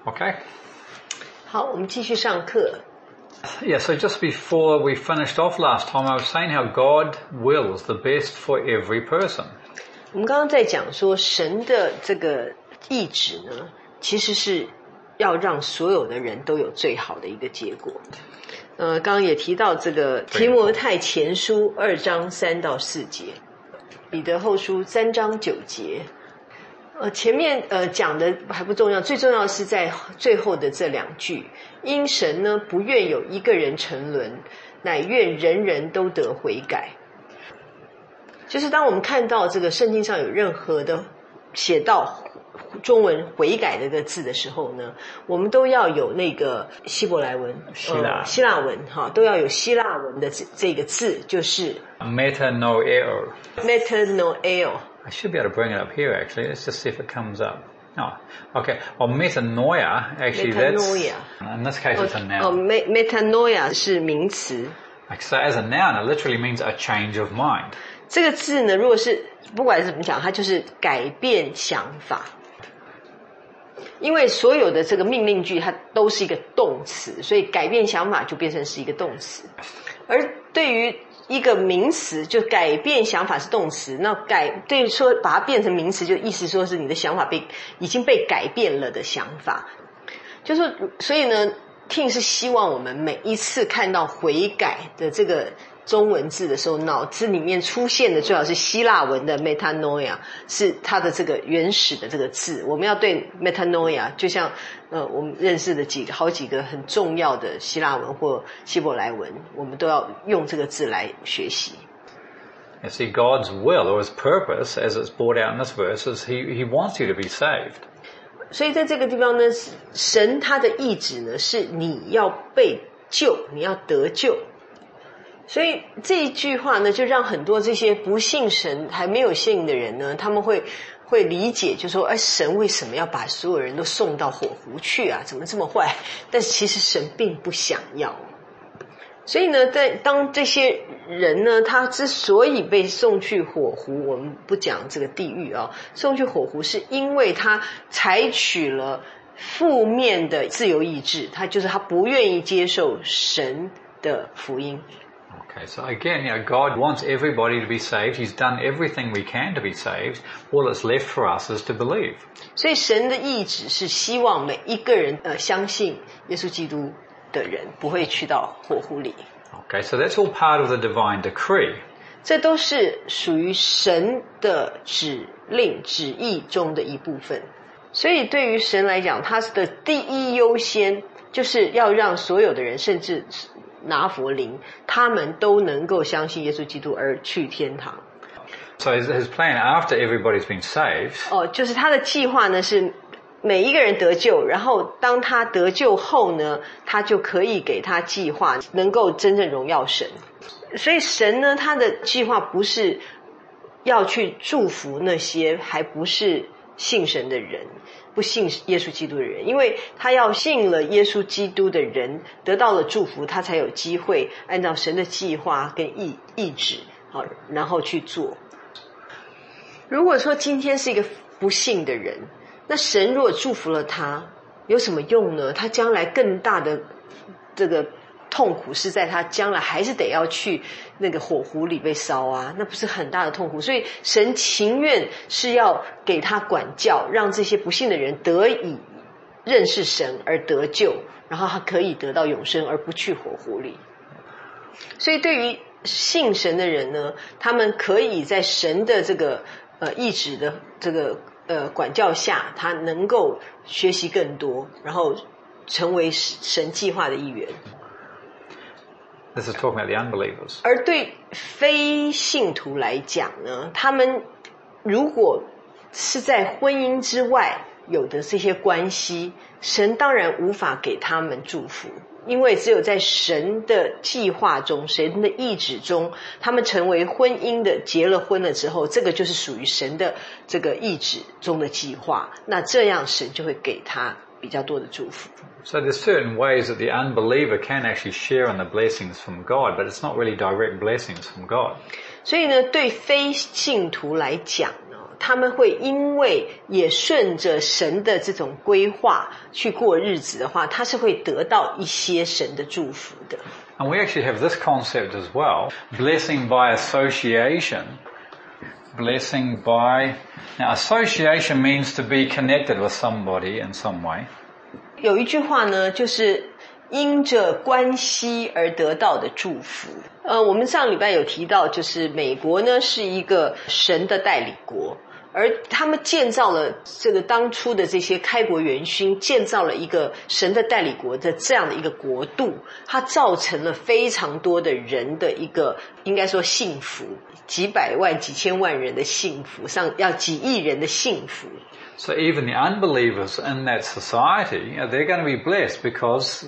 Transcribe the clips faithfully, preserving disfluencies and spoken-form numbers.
Okay. 好，我们继续上课。 Yeah, so just before we finished off last time, I was saying how God wills the best for every person. 我们刚刚在讲说，神的这个意志呢，其实是要让所有的人都有最好的一个结果。呃，刚刚也提到这个提摩太前书二章三到四节，彼得后书三章九节。呃，前面呃讲的还不重要，最重要的是在最后的这两句，因神呢不愿有一个人沉沦，乃愿人人都得悔改。就是当我们看到这个圣经上有任何的写到中文悔改的这个字的时候呢，我们都要有那个希伯来文、 希腊、 呃、希腊文哈，都要有希腊文的这个字，就是 metanoeo. metanoeo。I should be able to bring it up here actually. Let's just see if it comes up. Oh, okay. Well, metanoia, actually metanoia. that's, in this case it's a noun. 哦 metanoia 是名词。 So as a noun, it literally means a change of mind. 这个字呢，如果是不管是怎么讲，它就是改变想法。因为所有的这个命令句它都是一个动词，所以改变想法就变成是一个动词。而对于一个名词，就改变想法是动词，那改对于说把它变成名词，就意思说是你的想法被已经被改变了的想法。就是说，所以呢 Ting 是希望我们每一次看到悔改的这个中文字的时候，脑子里面出现的最好是希腊文的 metanoia， 是它的这个原始的这个字。我们要对 metanoia， 就像呃我们认识的几个好几个很重要的希腊文或希伯来文，我们都要用这个字来学习。 You see, God's will or His purpose, as it's brought out in this verse, is He He wants you to be saved. 所以在这个地方呢，神他的意志呢，是你要被救，你要得救。所以这一句话呢，就让很多这些不信神还没有信的人呢，他们会会理解，就说哎，神为什么要把所有人都送到火湖去啊？怎么这么坏？但是其实神并不想要。所以呢，在当这些人呢，他之所以被送去火湖，我们不讲这个地狱啊，送去火湖是因为他采取了负面的自由意志，他就是他不愿意接受神的福音。 Okay, so again, you know, God wants everybody to be saved. He's done everything we can to be saved. All that's left for us is to believe. 所以神的意志是希望每一个人呃相信耶稣基督的人不会去到火湖里。 Okay, so that's all part of the divine decree. 这都是属于神的指令旨意中的一部分。所以对于神来讲，他的第一优先就是要让所有的人，甚至拿佛灵，他们都能够相信耶稣基督而去天堂。 So his, his plan after everybody's been saved. 哦，就是他的计划呢是每一个人得救，然后当他得救后呢，他就可以给他计划能够真正荣耀神。所以神呢，他的计划不是要去祝福那些还不是信神的人，不信耶稣基督的人，因为他要信了耶稣基督的人得到了祝福，他才有机会按照神的计划跟意意志，好，然后去做。如果说今天是一个不信的人，那神如果祝福了他，有什么用呢？他将来更大的这个痛苦是在他将来还是得要去那个火湖里被烧啊，那不是很大的痛苦。所以神情愿是要给他管教，让这些不信的人得以认识神而得救，然后他可以得到永生而不去火湖里。所以对于信神的人呢，他们可以在神的这个呃意志的这个呃管教下，他能够学习更多，然后成为神计划的一员。 This is talking about the unbelievers. 而对非信徒来讲呢，他们如果是在婚姻之外有的这些关系，神当然无法给他们祝福，因为只有在神的计划中，神的意志中，他们成为婚姻的，结了婚了之后，这个就是属于神的这个意志中的计划，那这样神就会给他比较多的祝福。 So there's certain ways that the unbeliever can actually share in the blessings from God, but it's not really direct blessings from God. 所以呢，对非信徒来讲呢， 他们会因为也顺着神的这种规划去过日子的话，他是会得到一些神的祝福的。 And we actually have this concept as well, blessing by association. Blessing by... Now, association means to be connected with somebody in some way. 有一句话呢，就是因着关系而得到的祝福。呃，我们上礼拜有提到，就是美国呢是一个神的代理国，而他们建造了这个当初的这些开国元勋，建造了一个神的代理国的这样的一个国度，它造成了非常多的人的一个应该说幸福，几百万、几千万人的幸福，上要几亿人的幸福。 So even the unbelievers in that society, you know, they're going to be blessed because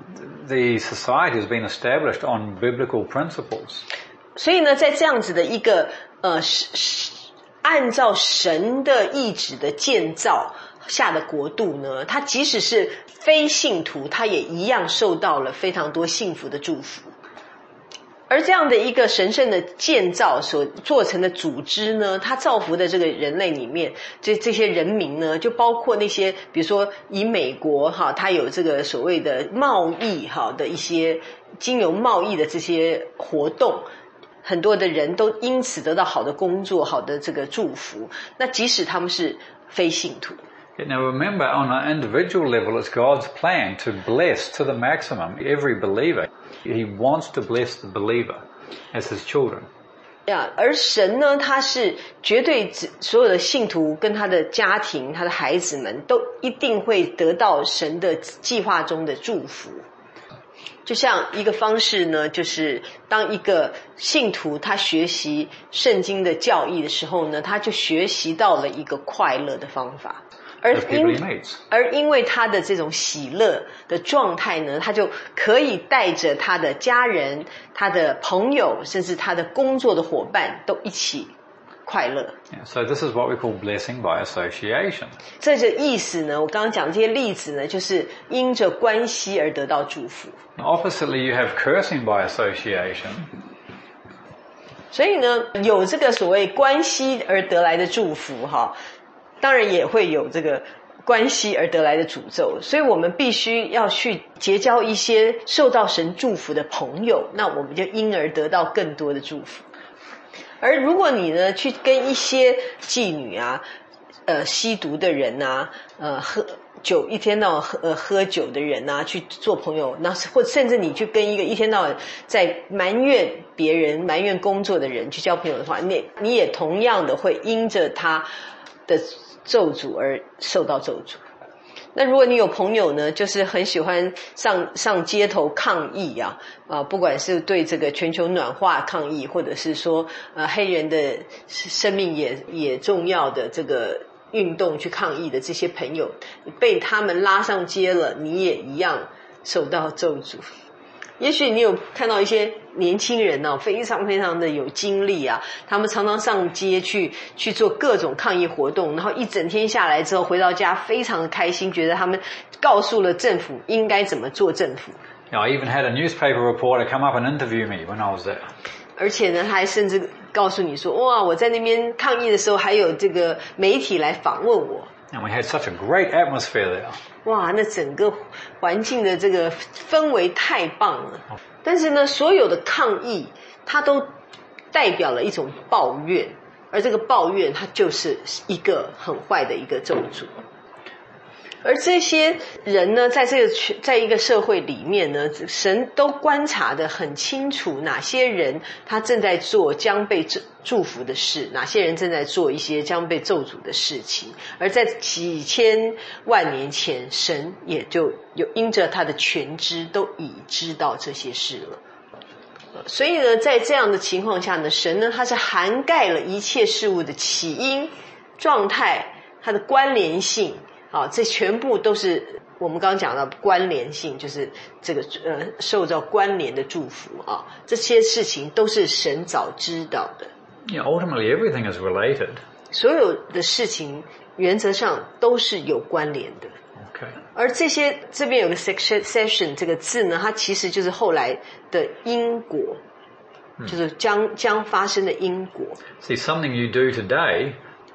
the society has been established on biblical principles. 所以呢，在这样子的一个呃，按照神的意志的建造下的国度呢，它即使是非信徒，它也一样受到了非常多幸福的祝福。而这样的一个神圣的建造所做成的组织呢，它造福的这个人类里面，这这些人民呢，就包括那些比如说以美国哈，它有这个所谓的贸易哈的一些经由贸易的这些活动，很多的人都因此得到好的工作，好的这个祝福。那即使他们是非信徒。 Now remember, on an individual level, it's God's plan to bless to the maximum every believer. He wants to bless the believer as his children. 呀，而神呢，他是绝对所有的信徒跟他的家庭、他的孩子们都一定会得到神的计划中的祝福。就像一个方式呢，就是当一个信徒他学习圣经的教义的时候呢，他就学习到了一个快乐的方法。而因而因为他的这种喜乐的状态呢，他就可以带着他的家人、他的朋友，甚至他的工作的伙伴都一起快乐。 Yeah, so this is what we call blessing by association. 这个意思呢，我刚刚讲这些例子呢，就是因着关系而得到祝福。 Oppositely, you have cursing by association. 所以呢，有这个所谓关系而得来的祝福哈。当然也会有这个关系而得来的诅咒，所以我们必须要去结交一些受到神祝福的朋友，那我们就因而得到更多的祝福。而如果你呢去跟一些妓女啊、呃吸毒的人啊、呃喝酒一天到晚喝呃喝酒的人啊去做朋友，那或甚至你去跟一个一天到晚在埋怨别人、埋怨工作的人去交朋友的话，你你也同样的会因着他的咒诅而受到咒诅。那如果你有朋友呢，就是很喜欢上上街头抗议啊，啊，不管是对这个全球暖化抗议，或者是说呃黑人的生命也也重要的这个运动去抗议的这些朋友，被他们拉上街了，你也一样受到咒诅。也许你有看到一些年轻人呢、啊，非常非常的有精力啊，他们常常上街去去做各种抗议活动，然后一整天下来之后回到家非常的开心，觉得他们告诉了政府应该怎么做政府。 Yeah, I even had a newspaper reporter come up and interview me when I was there. 而且呢，他还甚至告诉你说，哇，我在那边抗议的时候，还有这个媒体来访问我。 And we had such a great atmosphere there. 哇，那整个环境的这个氛围太棒了。但是呢，所有的抗议它都代表了一种抱怨，而这个抱怨它就是一个很坏的一个咒诅。而这些人呢，在这个在一个社会里面呢，神都观察得很清楚，哪些人他正在做将被祝福的事，哪些人正在做一些将被咒诅的事情。而在几千万年前，神也就有因着他的全知都已知道这些事了。所以呢，在这样的情况下呢，神呢，他是涵盖了一切事物的起因、状态、它的关联性。好，这全部都是我们刚刚讲到关联性，就是这个呃受到关联的祝福啊，这些事情都是神早知道的。 Yeah, ultimately everything is related. 所有的事情原则上都是有关联的。 Okay. 而这些这边有个 succession 这个字呢，它其实就是后来的因果，就是将将发生的因果。 See, something you do today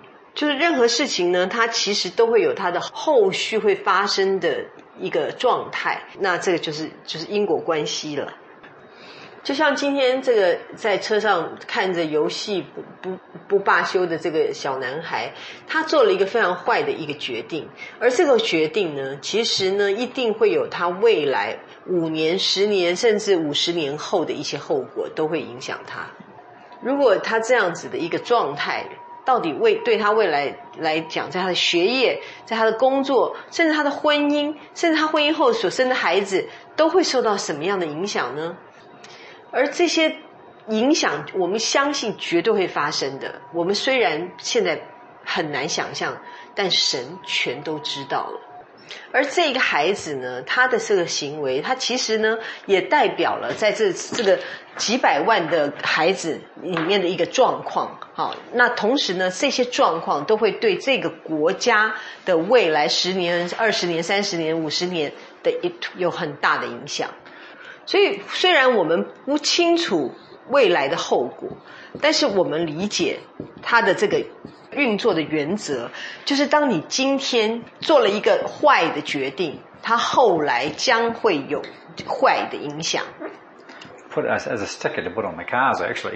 就是任何事情呢，它其实都会有它的后续会发生的一个状态，那这个就是就是因果关系了。就像今天这个在车上看着游戏不不不罢休的这个小男孩，他做了一个非常坏的一个决定，而这个决定呢，其实呢一定会有他未来五年、十年甚至五十年后的一些后果都会影响他。如果他这样子的一个状态，到底为对他未来来讲，在他的学业，在他的工作，甚至他的婚姻，甚至他婚姻后所生的孩子，都会受到什么样的影响呢？而这些影响我们相信绝对会发生的，我们虽然现在很难想象，但神全都知道了。而这个孩子呢，他的这个行为，他其实呢也代表了在这这个几百万的孩子里面的一个状况。好，那同时呢，这些状况都会对这个国家的未来十年、二十年、三十年、五十年的有很大的影响。所以虽然我们不清楚未来的后果，但是我们理解它的这个运作的原则，就是当你今天做了一个坏的决定，它后来将会有坏的影响。 Put it as, as a sticker to put on the cars actually.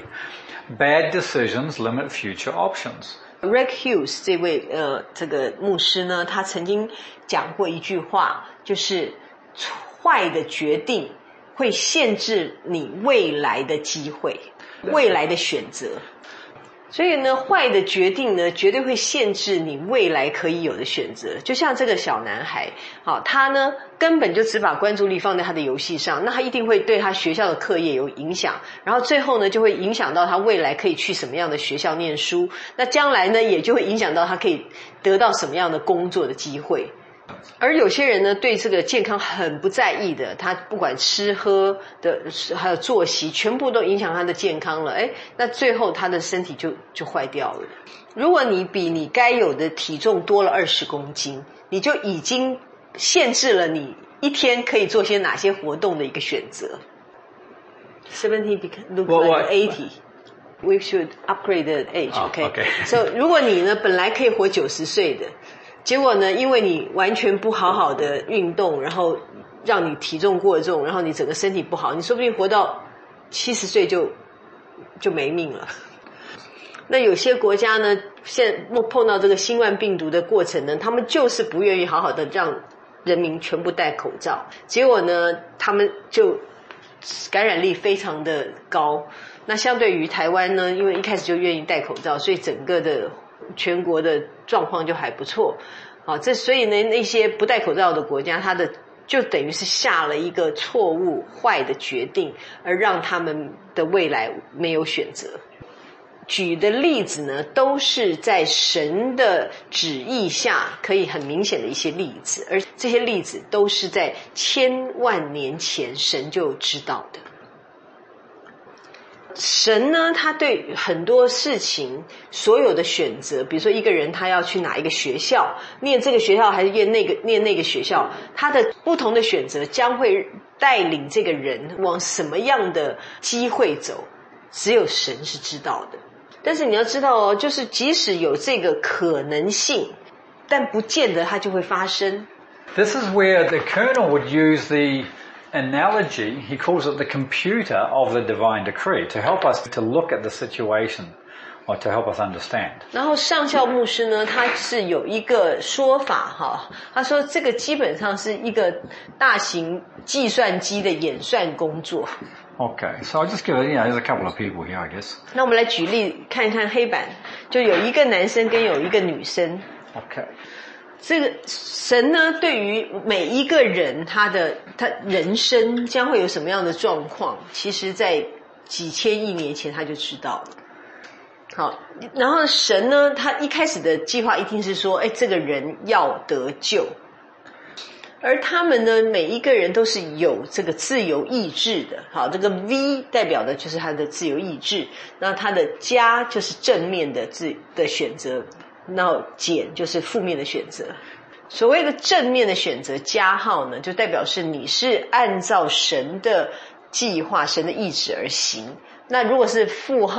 Bad decisions limit future options. Rick Hughes 这位呃这个牧师呢，他曾经讲过一句话，就是坏的决定会限制你未来的机会，未来的选择。所以呢，坏的决定呢，绝对会限制你未来可以有的选择。就像这个小男孩，好，他呢根本就只把关注力放在他的游戏上，那他一定会对他学校的课业有影响，然后最后呢就会影响到他未来可以去什么样的学校念书，那将来呢也就会影响到他可以得到什么样的工作的机会。而有些人呢对这个健康很不在意的，他不管吃喝的还有作息全部都影响他的健康了，诶，那最后他的身体就就坏掉了。如果你比你该有的体重多了二十公斤，你就已经限制了你一天可以做些哪些活动的一个选择。seventy looks like eighty. We should upgrade the age, okay? Oh, okay. So 如果你呢本来可以活九十岁的，结果呢因为你完全不好好的运动，然后让你体重过重，然后你整个身体不好，你说不定活到七十岁就就没命了。那有些国家呢现在碰到这个新冠病毒的过程呢，他们就是不愿意好好的让人民全部戴口罩，结果呢他们就感染力非常的高。那相对于台湾呢，因为一开始就愿意戴口罩，所以整个的全国的状况就还不错。好，这所以呢那些不戴口罩的国家，它的就等于是下了一个错误坏的决定，而让他们的未来没有选择。举的例子呢都是在神的旨意下可以很明显的一些例子，而这些例子都是在千万年前神就知道的。神呢他对很多事情所有的选择，比如说一个人他要去哪一个学校，念这个学校还是念那个念那个学校，他的不同的选择将会带领这个人往什么样的机会走，只有神是知道的。但是你要知道哦，就是即使有这个可能性，但不见得它就会发生。 This is where the Colonel would use the analogy, he calls it the computer of the divine decree, to help us to look at the situation or to help us understand. 然后上校牧师呢，他是有一个说法哈，他说这个基本上是一个大型计算机的演算工作。 Okay, so I'll just give it, you know, there's a couple of people here, I guess. 那我们来举例看一看黑板，就有一个男生跟有一个女生。 Okay. 这个神呢对于每一个人他的他人生将会有什么样的状况，其实在几千亿年前他就知道了。好，然后神呢他一开始的计划一定是说，哎，这个人要得救。而他们呢每一个人都是有这个自由意志的。好，这个 V 代表的就是他的自由意志，那他的加就是正面的自的选择，那减就是负面的选择。所谓的正面的选择加号呢，就代表是你是按照神的计划神的意志而行。那如果是负号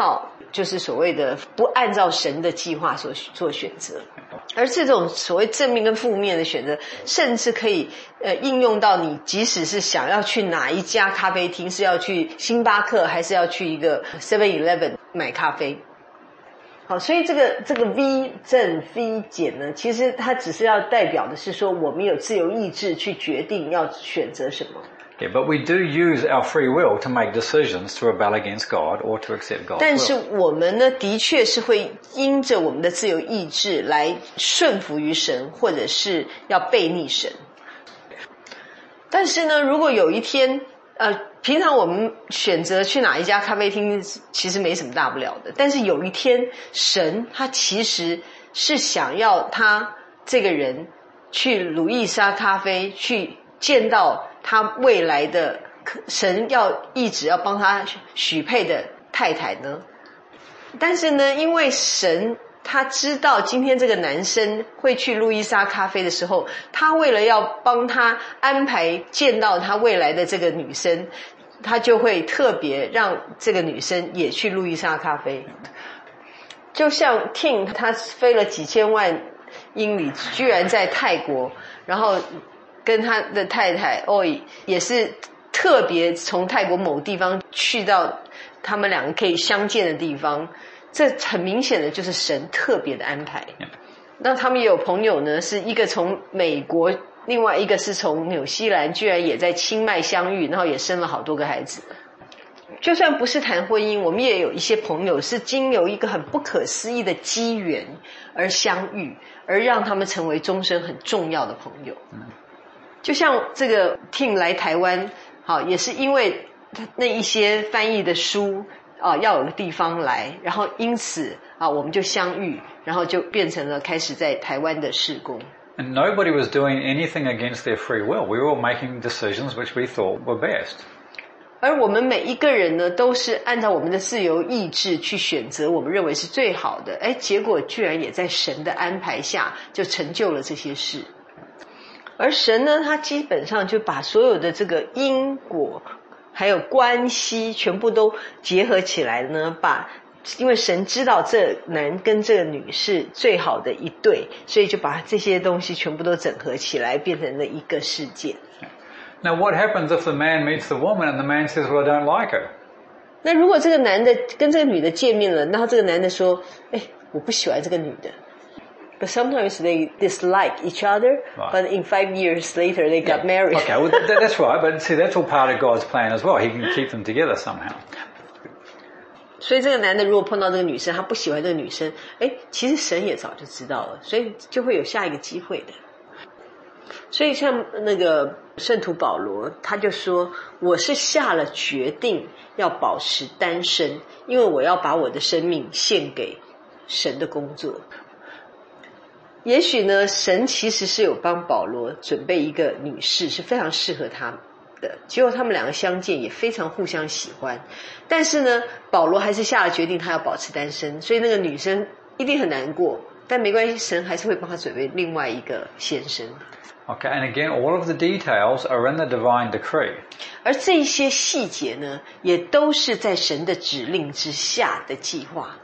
就是所谓的不按照神的计划所做选择。而这种所谓正面跟负面的选择，甚至可以呃应用到你即使是想要去哪一家咖啡厅，是要去星巴克还是要去一个 seven eleven 买咖啡。好，所以这个这个 V 正 V 减呢，其实它只是要代表的是说，我们有自由意志去决定要选择什么。 Yeah, but we do use our free will to make decisions to rebel against God or to accept God's will. 但是我们呢，的确是会因着我们的自由意志来顺服于神，或者是要背逆神。但是呢，如果有一天，呃，平常我们选择去哪一家咖啡厅，其实没什么大不了的。但是有一天，神他其实是想要他这个人去鲁易莎咖啡去见到他未来的神要一直要帮他许配的太太呢，但是呢，因为神他知道今天这个男生会去路易莎咖啡的时候，他为了要帮他安排见到他未来的这个女生，他就会特别让这个女生也去路易莎咖啡。就像 Tim 他飞了几千万英里，居然在泰国，然后跟他的太太 Oi 也是特别从泰国某地方去到他们两个可以相见的地方，这很明显的就是神特别的安排。那他们也有朋友呢，是一个从美国，另外一个是从纽西兰，居然也在清迈相遇，然后也生了好多个孩子。就算不是谈婚姻，我们也有一些朋友是经由一个很不可思议的机缘而相遇，而让他们成为终身很重要的朋友。就像这个 Tim 来台湾，好，也是因为那一些翻译的书啊，要有个地方来，然后因此啊，我们就相遇，然后就变成了开始在台湾的事工。 And nobody was doing anything against their free will. We were all making decisions which we thought were best. 而我们每一个人呢，都是按照我们的自由意志去选择我们认为是最好的，哎，结果居然也在神的安排下就成就了这些事。而神呢，他基本上就把所有的这个因果还有关系全部都结合起来呢，把因为神知道这男跟这个女是最好的一对，所以就把这些东西全部都整合起来，变成了一个事件。 Now what happens if the man meets the woman and the man says, well, I don't like her? 那如果这个男的跟这个女的见面了，然后这个男的说，哎，我不喜欢这个女的。But sometimes they dislike each other, right. But in five years later they got yeah. married. Okay, well that, that's right, but see that's all part of God's plan as well. He can keep them together somehow. 所以这个男的如果碰到这个女生，他不喜欢这个女生，哎，其实神也早就知道了，所以就会有下一个机会的。所以像那个圣徒保罗，他就说，我是下了决定要保持单身，因为我要把我的生命献给神的工作。也许呢，神其实是有帮保罗准备一个女士，是非常适合他的。结果他们两个相见，也非常互相喜欢。但是呢，保罗还是下了决定，他要保持单身，所以那个女生一定很难过。但没关系，神还是会帮他准备另外一个先生。 Okay, and again, all of the details are in the divine decree. 而这些细节呢，也都是在神的指令之下的计划。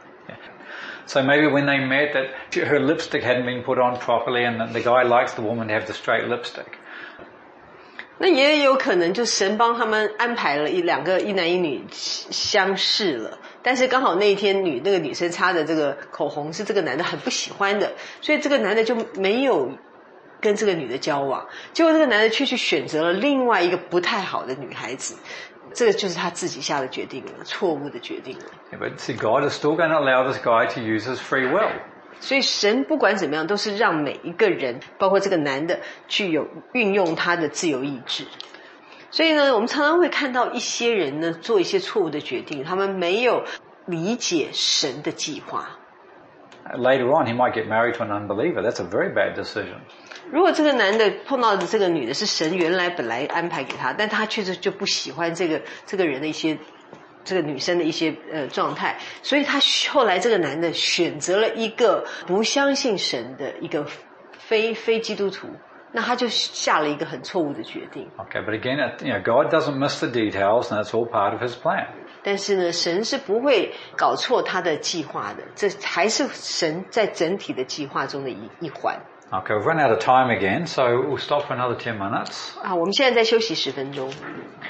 So maybe when they met that her lipstick hadn't been put on properly and the guy likes the woman to have the straight lipstick. 那也有可能就神帮他们安排了一两个一男一女相识了，但是刚好那一天女那个女生擦的这个口红是这个男的很不喜欢的，所以这个男的就没有跟这个女的交往，结果这个男的却去选择了另外一个不太好的女孩子。这个就是他自己下的决定了，错误的决定了。 Yeah, but see, God is still going to allow this guy to use his free will. 所以神不管怎么样，都是让每一个人，包括这个男的，具有运用他的自由意志。所以呢，我们常常会看到一些人呢，做一些错误的决定，他们没有理解神的计划。 Later on, he might get married to an unbeliever. That's a very bad decision. 如果这个男的碰到的这个女的是神原来本来安排给他，但他确实就不喜欢这个这个人的一些这个女生的一些呃状态，所以他后来这个男的选择了一个不相信神的一个非非基督徒，那他就下了一个很错误的决定。 Okay, but again, you know, God doesn't miss the details, and that's all part of His plan. 但是呢，神是不会搞错他的计划的，这还是神在整体的计划中的一一环。 Okay, we've run out of time again, so we'll stop for another ten minutes. 啊，我们现在再休息十分钟。